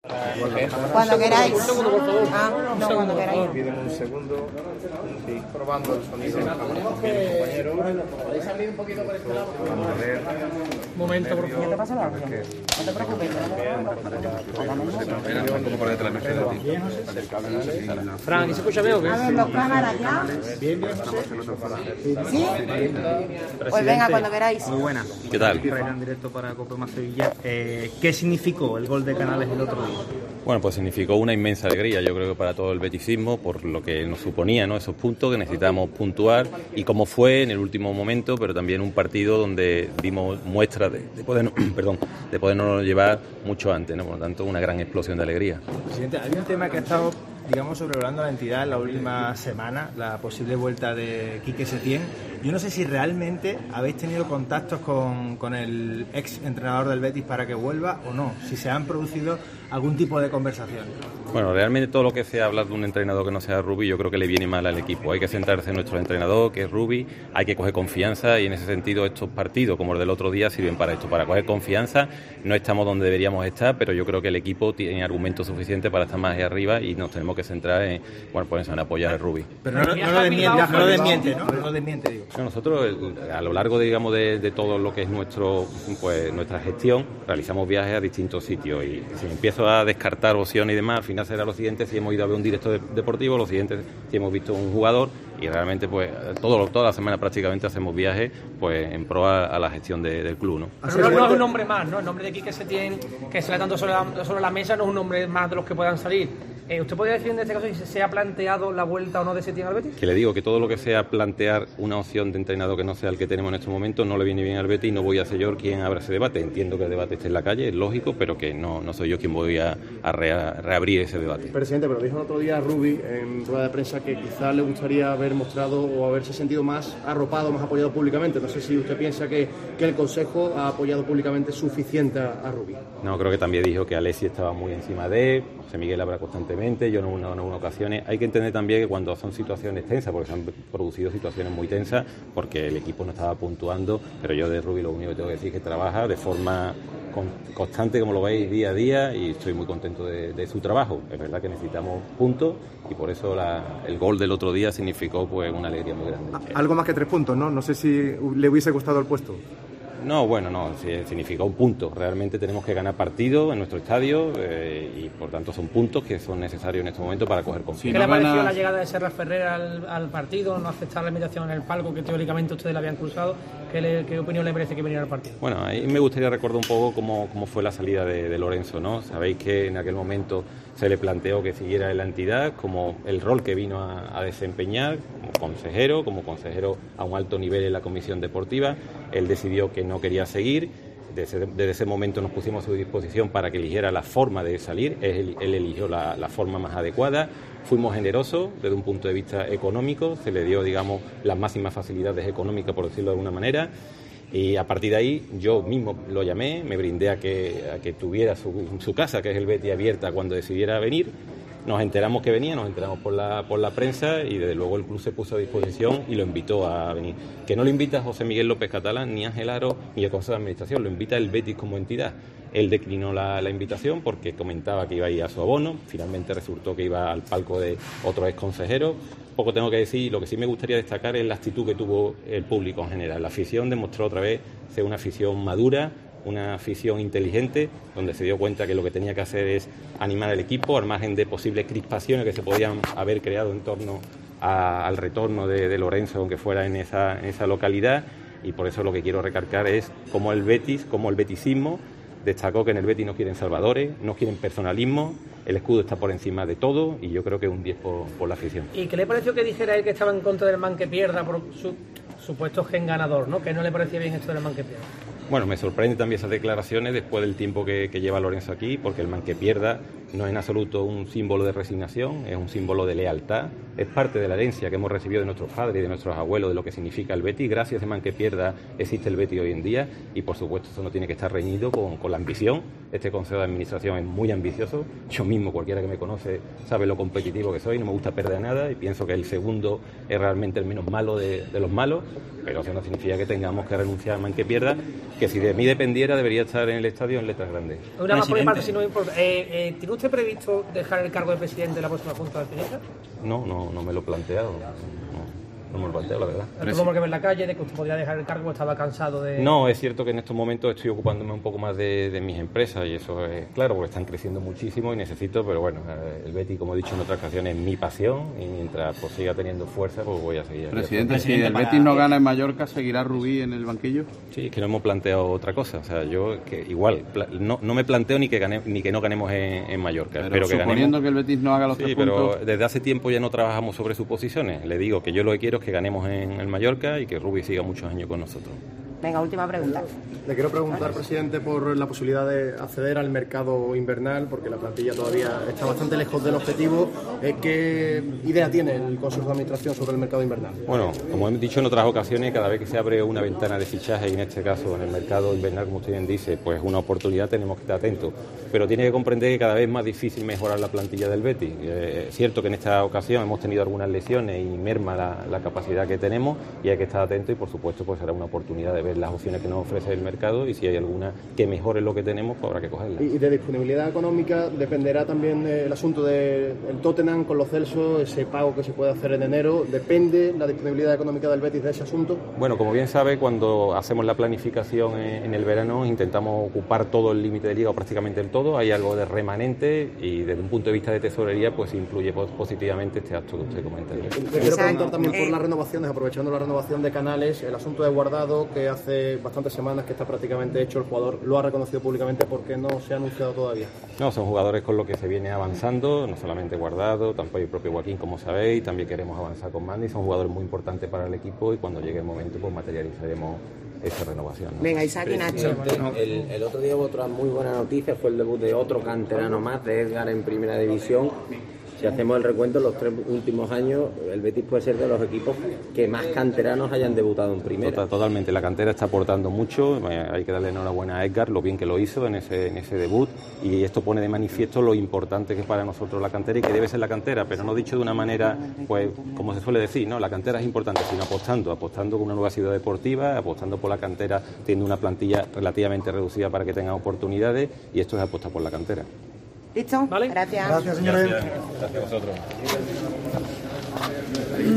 Cuando queráis. No, cuando queráis. Piden un segundo. Sí, probando el sonido. Compañero. ¿Podéis abrir un poquito por este lado? Vamos a ver. Un momento, por favor. ¿Qué te pasa la No te preocupes. Fran, ¿y se escucha bien o qué? A ver, los cámaras ya. Bien. ¿Sí? Pues venga, cuando queráis. Muy buena. ¿Qué tal? En directo para Cope Más Sevilla. ¿Qué significó el gol de Canales el otro día? Bueno, pues significó una inmensa alegría, yo creo que para todo el betisismo, por lo que nos suponía, ¿no? Esos puntos que necesitábamos puntuar y cómo fue en el último momento, pero también un partido donde dimos muestra de podernos llevar mucho antes, ¿no? Por lo tanto, una gran explosión de alegría. Presidente, hay un tema que ha estado, digamos, sobrevolando a la entidad en la última semana, la posible vuelta de Quique Setién. Yo no sé si realmente habéis tenido contactos con el ex entrenador del Betis para que vuelva o no, si se han producido algún tipo de conversación. Bueno, realmente todo lo que sea hablar de un entrenador que no sea Rubi, yo creo que le viene mal al equipo. Hay que centrarse en nuestro entrenador, que es Rubi, hay que coger confianza y en ese sentido estos partidos, como el del otro día, sirven para esto, para coger confianza. No estamos donde deberíamos estar, pero yo creo que el equipo tiene argumentos suficientes para estar más ahí arriba y nos tenemos que centrar en, bueno, pues en apoyar a Rubi. Pero no lo desmiente, ¿no? No lo desmiente, digo. Nosotros, a lo largo de todo lo que es nuestra gestión, realizamos viajes a distintos sitios y si empiezo a descartar opciones y demás, al final será lo siguiente, si hemos ido a ver un director deportivo, lo siguiente, si hemos visto un jugador y realmente pues toda la semana prácticamente hacemos viajes pues en pro a la gestión del club, ¿no? Pero no es un nombre más, ¿no? El nombre de Quique Setién, que sale tanto sobre la mesa, no es un nombre más de los que puedan salir. ¿Usted podría decir en este caso si se ha planteado la vuelta o no de Setién al Betis? Que le digo que todo lo que sea plantear una opción de entrenador que no sea el que tenemos en estos momentos no le viene bien al Betis y no voy a ser yo quien abra ese debate. Entiendo que el debate esté en la calle, es lógico, pero que no soy yo quien voy a reabrir ese debate. Presidente, pero dijo el otro día Rubi en rueda de prensa que quizás le gustaría haber mostrado o haberse sentido más arropado, más apoyado públicamente. No sé si usted piensa que el Consejo ha apoyado públicamente suficiente a Rubi. No, creo que también dijo que Alessi estaba muy encima de él, José Miguel habla constantemente, yo en algunas ocasiones. Hay que entender también que cuando son situaciones tensas, porque se han producido situaciones muy tensas, porque el equipo no estaba puntuando, pero yo de Rubi lo único que tengo que decir es que trabaja de forma constante, como lo veis, día a día, y estoy muy contento de su trabajo. Es verdad que necesitamos puntos y por eso el gol del otro día significó pues una alegría muy grande. Algo más que 3 puntos, ¿no? No sé si le hubiese gustado el puesto. No, significa un punto. Realmente tenemos que ganar partidos en nuestro estadio y por tanto son puntos que son necesarios en este momento para coger confianza. ¿Qué le pareció la llegada de Serra Ferrer al partido, no aceptar la invitación en el palco que teóricamente ustedes le habían cruzado? ¿Qué opinión le merece que viniera al partido? Bueno, ahí me gustaría recordar un poco cómo fue la salida de Lorenzo, ¿no? Sabéis que en aquel momento se le planteó que siguiera en la entidad como el rol que vino a desempeñar como consejero a un alto nivel en la comisión deportiva. Él decidió que no quería seguir. Desde ese momento nos pusimos a su disposición para que eligiera la forma de salir. Él eligió la forma más adecuada. Fuimos generosos desde un punto de vista económico. Se le dio, digamos, las máximas facilidades económicas, por decirlo de alguna manera. Y a partir de ahí yo mismo lo llamé, me brindé a que tuviera su casa, que es el Betis, abierta cuando decidiera venir. Nos enteramos que venía, nos enteramos por la prensa y desde luego el club se puso a disposición y lo invitó a venir. Que no lo invita José Miguel López Catalán, ni Ángel Aro, ni el Consejo de Administración, lo invita el Betis como entidad. Él declinó la invitación porque comentaba que iba a ir a su abono, finalmente resultó que iba al palco de otro ex consejero. Poco tengo que decir, lo que sí me gustaría destacar es la actitud que tuvo el público en general. La afición demostró otra vez ser una afición madura, una afición inteligente, donde se dio cuenta que lo que tenía que hacer es animar al equipo, al margen de posibles crispaciones que se podían haber creado en torno al retorno de Lorenzo, aunque fuera en esa localidad, y por eso lo que quiero recalcar es cómo el betisismo destacó que en el Betis no quieren salvadores, no quieren personalismo, el escudo está por encima de todo y yo creo que es un 10 por la afición. ¿Y qué le pareció que dijera él que estaba en contra del man que pierda por su supuesto gen ganador, ¿no? Que no le parecía bien esto del man que pierda? Bueno, me sorprende también esas declaraciones después del tiempo que lleva Lorenzo aquí, porque el man que pierda no es en absoluto un símbolo de resignación, es un símbolo de lealtad, es parte de la herencia que hemos recibido de nuestros padres y de nuestros abuelos de lo que significa el Betis. Gracias a ese man que pierda existe el Betis hoy en día y por supuesto eso no tiene que estar reñido con la ambición. Este Consejo de Administración es muy ambicioso, yo mismo, cualquiera que me conoce sabe lo competitivo que soy, no me gusta perder nada y pienso que el segundo es realmente el menos malo de los malos, pero eso no significa que tengamos que renunciar al man que pierda que si de mí dependiera debería estar en el estadio en letras grandes. Una más por mi parte, si no me importa. ¿Tiene usted previsto dejar el cargo de presidente de la próxima Junta de Accionistas? No me lo he planteado. No me lo planteo, la verdad. Tuvimos que ver en la calle de que usted podría dejar el cargo, estaba cansado de... No, es cierto que en estos momentos estoy ocupándome un poco más de mis empresas y eso es claro, porque están creciendo muchísimo y necesito, pero bueno, el Betis, como he dicho en otras ocasiones, es mi pasión y mientras pues siga teniendo fuerza, pues voy a seguir. Presidente, si el Betis no gana en Mallorca, ¿seguirá Rubí en el banquillo? Sí, es que no hemos planteado otra cosa. O sea, yo que igual, no me planteo ni que no ganemos en Mallorca. Pero suponiendo que el Betis no haga los 3 puntos... pero desde hace tiempo ya no trabajamos sobre suposiciones. Le digo que yo lo que quiero es que ganemos en el Mallorca y que Rubí siga muchos años con nosotros. Venga, última pregunta. Le quiero preguntar, presidente, por la posibilidad de acceder al mercado invernal, porque la plantilla todavía está bastante lejos del objetivo. ¿Qué idea tiene el Consejo de Administración sobre el mercado invernal? Bueno, como hemos dicho en otras ocasiones, cada vez que se abre una ventana de fichaje, y en este caso en el mercado invernal, como usted bien dice, pues una oportunidad, tenemos que estar atentos. Pero tiene que comprender que cada vez es más difícil mejorar la plantilla del Betis. Es cierto que en esta ocasión hemos tenido algunas lesiones y merma la capacidad que tenemos y hay que estar atentos y, por supuesto, pues será una oportunidad de ver las opciones que nos ofrece el mercado y si hay alguna que mejore lo que tenemos, pues habrá que cogerla. Y de disponibilidad económica dependerá también el asunto del Tottenham con los Celsos, ese pago que se puede hacer en enero. ¿Depende la disponibilidad económica del Betis de ese asunto? Bueno, como bien sabe, cuando hacemos la planificación en el verano intentamos ocupar todo el límite de liga o prácticamente el todo. Hay algo de remanente y desde un punto de vista de tesorería pues influye positivamente este acto que usted comenta. Le quiero preguntar también por las renovaciones, aprovechando la renovación de Canales, el asunto de Guardado, que hace bastantes semanas que está prácticamente hecho, el jugador lo ha reconocido públicamente, porque no se ha anunciado todavía. No, son jugadores con los que se viene avanzando, no solamente Guardado, tampoco el propio Joaquín, como sabéis, también queremos avanzar con Mandy, son jugadores muy importantes para el equipo y cuando llegue el momento pues materializaremos esa renovación, ¿no? Venga, Isaac y Nacho. El otro día hubo otra muy buena noticia, fue el debut de otro canterano más, de Edgar en Primera División. Si hacemos el recuento, en los 3 últimos años, el Betis puede ser de los equipos que más canteranos hayan debutado en Primera. Totalmente, la cantera está aportando mucho, hay que darle enhorabuena a Edgar, lo bien que lo hizo en ese debut, y esto pone de manifiesto lo importante que es para nosotros la cantera y que debe ser la cantera, pero no dicho de una manera, pues como se suele decir, ¿no? La cantera es importante, sino apostando con una nueva ciudad deportiva, apostando por la cantera, teniendo una plantilla relativamente reducida para que tengan oportunidades, y esto es apostar por la cantera. ¿Listo? ¿Vale? Gracias. Gracias, señores. Gracias a vosotros.